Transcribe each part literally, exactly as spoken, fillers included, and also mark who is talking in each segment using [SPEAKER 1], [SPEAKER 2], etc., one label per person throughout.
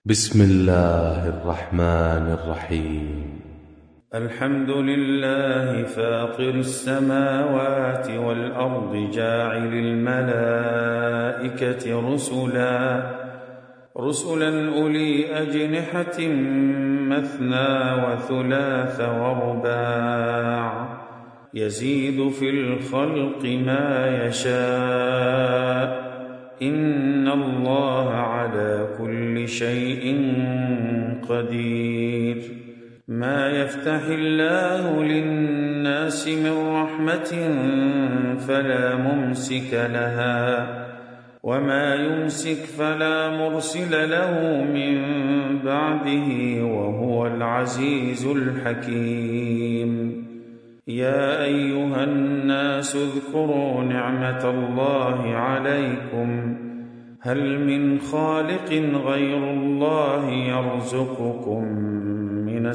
[SPEAKER 1] بسم الله الرحمن الرحيم.
[SPEAKER 2] الحمد لله فاطر السماوات والأرض جاعل الملائكة رسلا رسلا أولي أجنحة مثنى وثلاث ورباع يزيد في الخلق ما يشاء إن الله على كل شيء قدير. ما يفتح الله للناس من رحمة فلا ممسك لها وما يمسك فلا مرسل له من بعده وهو العزيز الحكيم. يا أيها الناس اذكروا نعمة الله عليكم هل من خالق غير الله يرزقكم من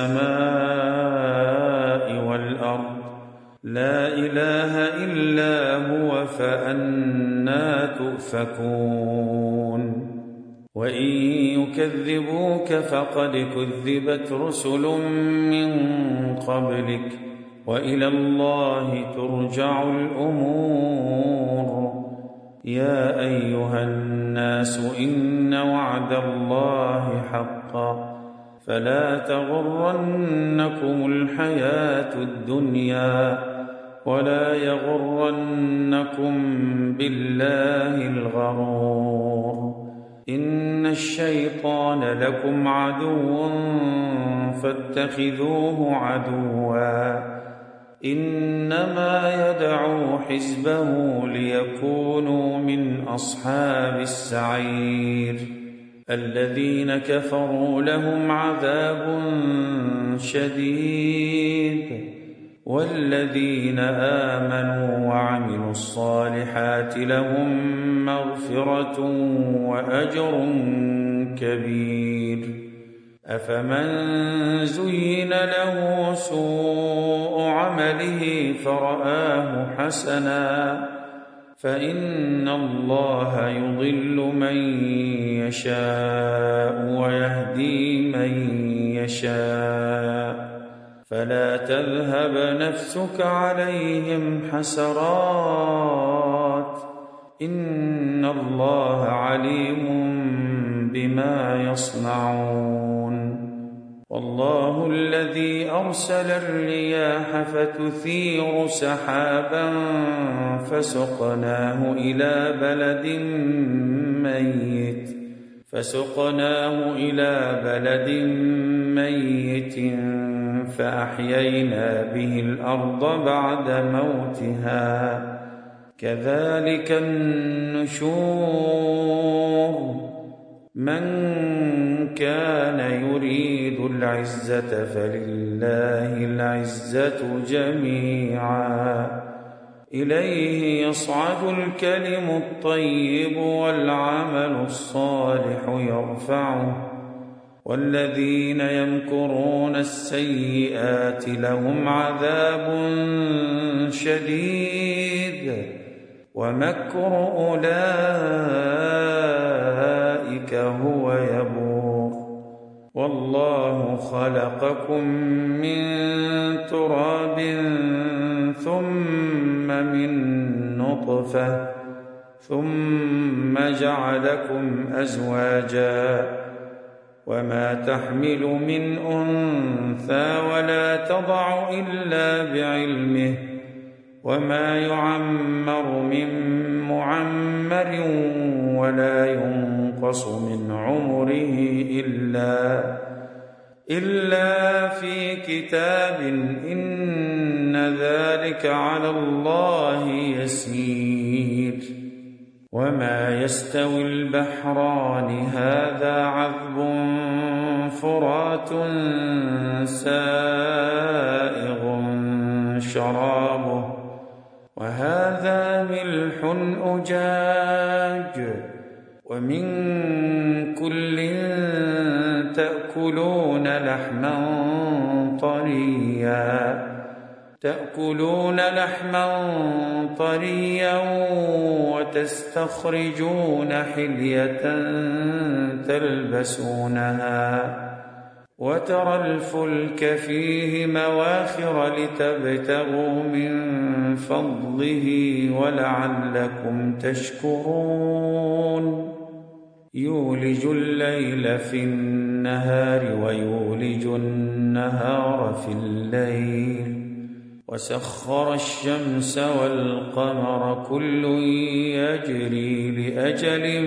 [SPEAKER 2] السماء والأرض لا إله إلا هو فأنى تؤفكون. وإن يكذبوك فقد كذبت رسل من قبلك وإلى الله ترجع الأمور. يا أيها الناس إن وعد الله حق فلا تغرنكم الحياة الدنيا ولا يغرنكم بالله الغرور. إن الشيطان لكم عدو فاتخذوه عدوا إنما يدعو حزبه ليكونوا من أصحاب السعير. الذين كفروا لهم عذاب شديد والذين آمنوا وعملوا الصالحات لهم مغفرة وأجر كبير. أفمن زين له سوء عمله فرآه حسنا فإن الله يضل من يشاء ويهدي من يشاء فلا تذهب نفسك عليهم حسرات إن الله عليم بما يصنعون. والله الذي أرسل الرياح فتثير سحابا فسقناه إلى بلد ميت فسقناه إلى بلد ميت فأحيينا به الأرض بعد موتها كذلك النشور. من كان يريد العزة فلله العزة جميعا إليه يصعد الكلم الطيب والعمل الصالح يرفعه والذين يمكرون السيئات لهم عذاب شديد ومكر أولئك هو يبور. والله خلقكم من تراب ثم من نطفة ثم جعلكم أزواجا وما تحمل من أنثى ولا تضع إلا بعلمه وما يعمر من معمر ولا ينقص من عمره إلا إلا في كتاب إن ذلك على الله يسير. وما يستوي البحران هذا عذب فرات سائغ شرابه وهذا ملح أجاج ومن كل تأكلون لحما طريا تأكلون لحما طريا وتستخرجون حلية تلبسونها وترى الفلك فيه مواخر لتبتغوا من فضله ولعلكم تشكرون يولج الليل في النهار ويولج النهار في الليل وسخر الشمس والقمر كل يجري لأجل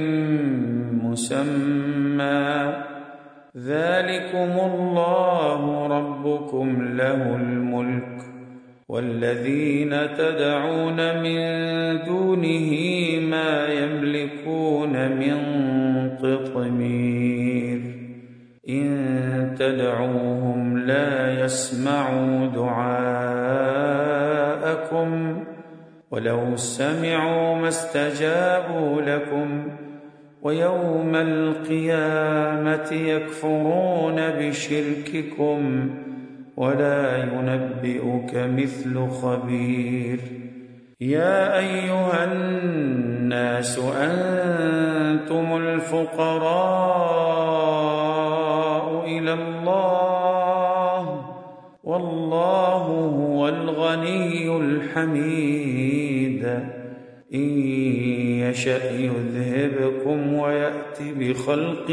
[SPEAKER 2] مسمى ذلكم الله ربكم له الملك والذين تدعون من دونه ما يملكون من قطمير إن تدعوهم لا يسمعوا دعاءكم ولو سمعوا ما استجابوا لكم ويوم القيامة يكفرون بشرككم ولا ينبئك مثل خبير يا أيها الناس أنتم الفقراء إلى الله والله هو الغني الحميد إن يشأ يذهبكم ويأت بخلق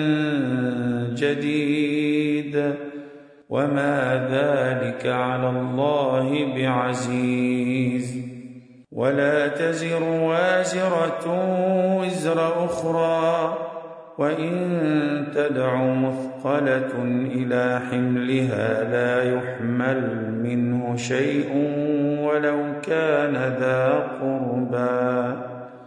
[SPEAKER 2] جديد وما ذلك على الله بعزيز ولا تزر وازرة وزر أخرى وإن تدع مثقلة إلى حملها لا يحمل منه شيء ولو كان ذا قربى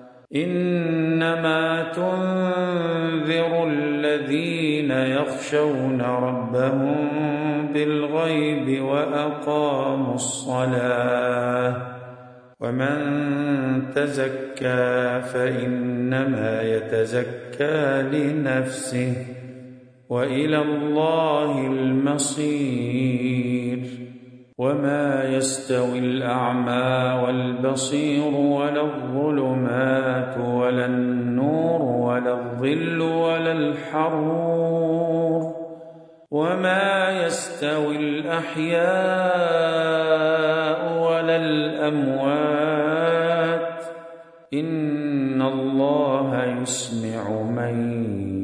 [SPEAKER 2] إنما تنذر الذين يخشون ربهم بالغيب وأقاموا الصلاة ومن تزكى فإنما يتزكى لنفسه وإلى الله المصير وما يستوي الأعمى والبصير ولا الظلمات ولا النور ولا الظل ولا الحرور وما يستوي الأحياء ولا الأموات إن الله يسمع من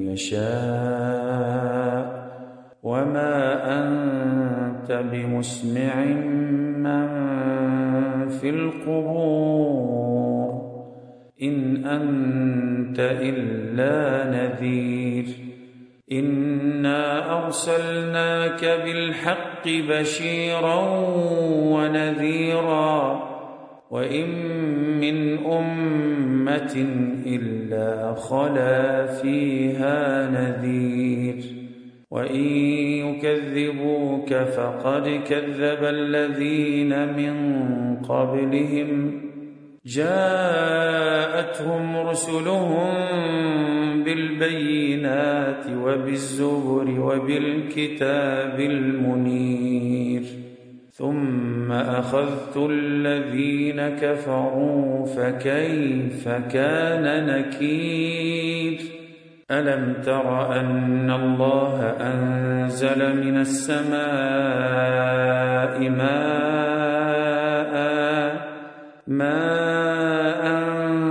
[SPEAKER 2] يشاء وما أنت بمسمع من في القبور إن أنت إلا نذير إنا أرسلناك بالحق بشيرا ونذيرا وإن من أمة إلا خلا فيها نذير وإن يكذبوك فقد كذب الذين من قبلهم جاءتهم رسلهم بالبينات وبالزبر وبالكتاب المنير ثم أخذت الذين كفروا فكيف كان نكير ألم تر أن الله أنزل من السماء ماء ماء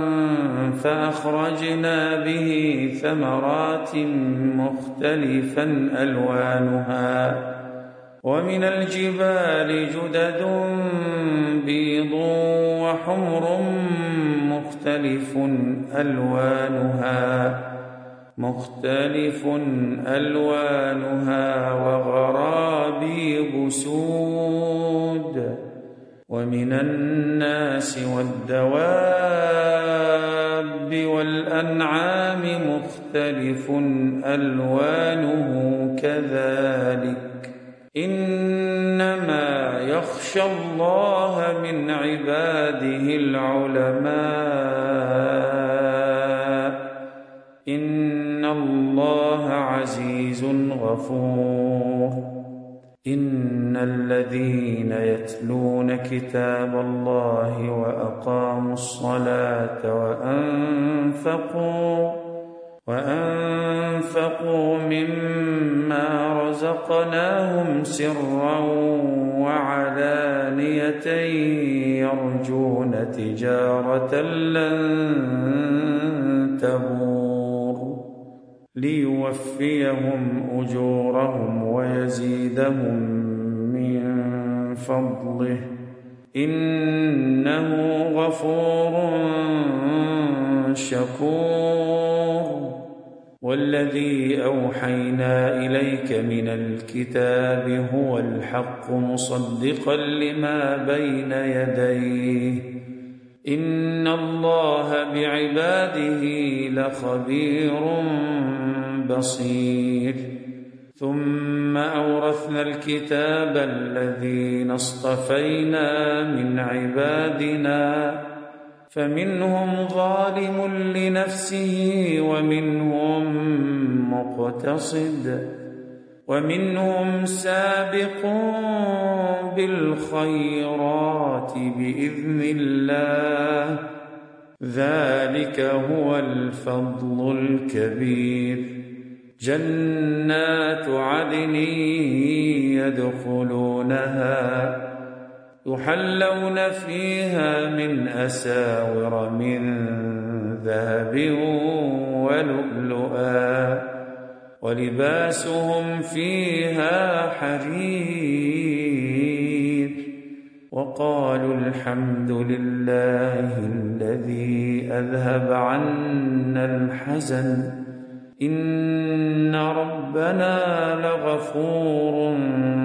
[SPEAKER 2] فأخرجنا به ثمرات مختلفا ألوانها ومن الجبال جدد بيض وحمر مختلف ألوانها مختلف ألوانها وغرابيب سود ومن الناس والدواب والأنعام مختلف ألوانه كذلك إنما يخشى الله من عباده العلماء إن الله عزيز غفور إن الذين يتلون كتاب الله وأقاموا الصلاة وأنفقوا وأنفقوا مما رزقناهم سرا وعلانية يرجون تجارة لن تبور ليوفيهم أجورهم ويزيدهم من فضله إنه غفور شكور والذي أوحينا إليك من الكتاب هو الحق مصدقا لما بين يديه إن الله بعباده لخبير بصير ثم أورثنا الكتاب الذين اصطفينا من عبادنا فمنهم ظالم لنفسه ومنهم مقتصد ومنهم سابق بالخيرات بإذن الله ذلك هو الفضل الكبير جنات عدن يدخلونها يحلون فيها من أساور من ذهب ولؤلؤا ولباسهم فيها حرير وقالوا الحمد لله الذي أذهب عنا الحزن إن ربنا لغفور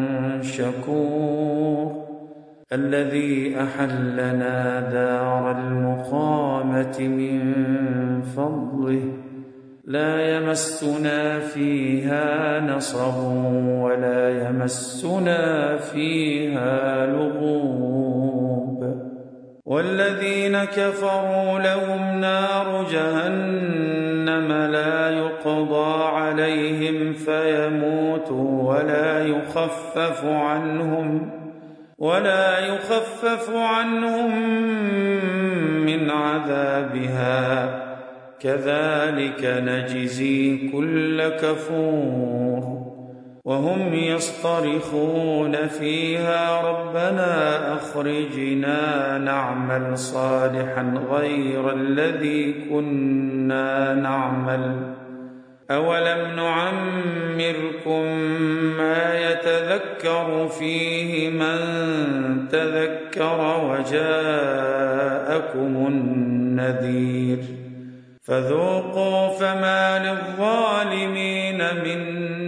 [SPEAKER 2] شكور الذي أحلنا دار المقامة من فضله لا يمسنا فيها نصب ولا يمسنا فيها لغوب والذين كفروا لهم نار جهنم لا يقضى عليهم فيموتوا ولا يخفف عنهم ولا يخفف عنهم من عذابها كذلك نجزي كل كفور وهم يصطرخون فيها ربنا أخرجنا نعمل صالحا غير الذي كنا نعمل أولم نعمركم ما يتذكر فيه من تذكر وجاءكم النذير فذوقوا فما للظالمين من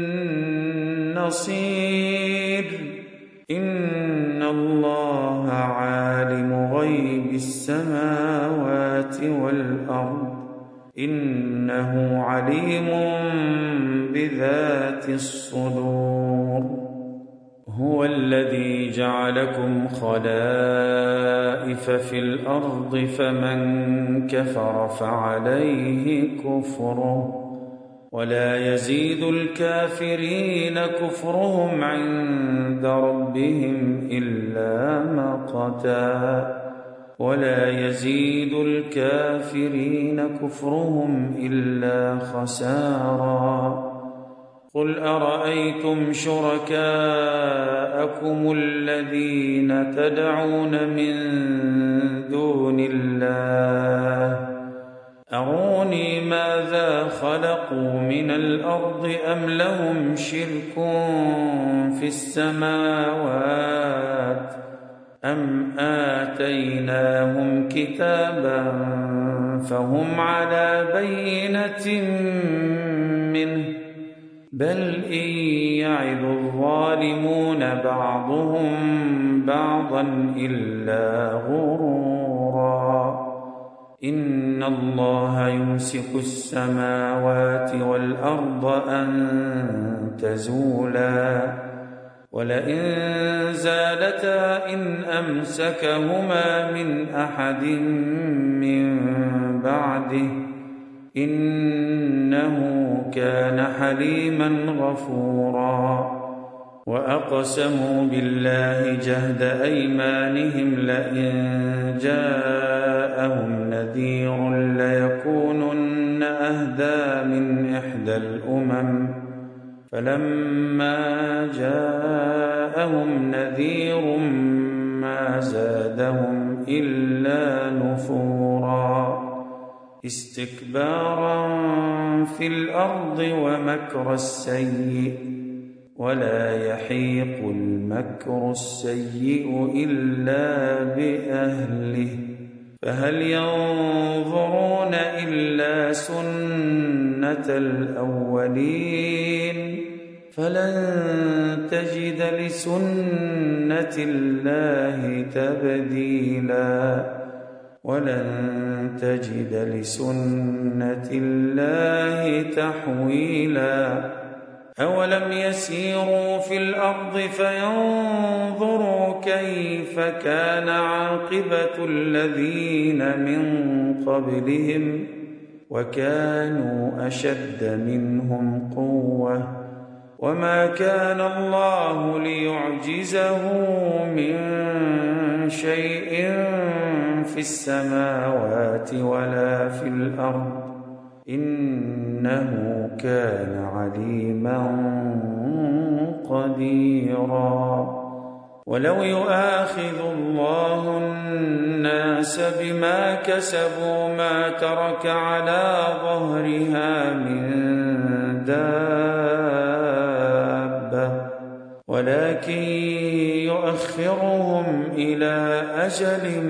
[SPEAKER 2] نصير إن الله عالم غيب السماوات والأرض إنه عليم بذات الصدور هو الذي جعلكم خلائف في الأرض فمن كفر فعليه كفره ولا يزيد الكافرين كفرهم عند ربهم إلا مقتا ولا يزيد الكافرين كفرهم إلا خسارا قل أرأيتم شركاءكم الذين تدعون من دون الله أروني ماذا خلقوا من الأرض أم لهم شرك في السماوات أم آتيناهم كتابا فهم على بينة منه بل إن يعظ الظالمون بعضهم بعضا إلا غرورا إن الله يمسك السماوات والأرض أن تزولا ولئن زالتا إن أمسكهما من أحد من بعده إنه كان حليما غفورا وأقسموا بالله جهد أيمانهم لئن جاءهم نذير ليكونن أهدى من إحدى الأمم فلما جاءهم نذير ما زادهم إلا نفورا استكبارا في الأرض ومكر السيء ولا يحيق المكر السيء إلا بأهله فهل ينظرون إلا سنة الأولين فلن تجد لسنة الله تبديلا ولن تجد لسنة الله تحويلا أولم يسيروا في الأرض فينظروا كيف كان عاقبة الذين من قبلهم وكانوا أشد منهم قوة وما كان الله ليعجزه من شيء في السماوات ولا في الأرض إنه كان عليما قديرا ولو يؤاخذ الله الناس بما كسبوا ما ترك على ظهرها من دابة ولكن يؤخرهم إلى أجل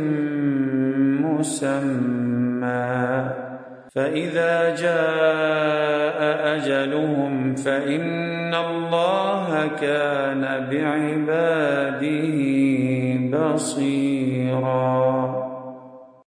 [SPEAKER 2] مسمى فإذا جاء أجلهم فإن الله كان بعباده بصيرا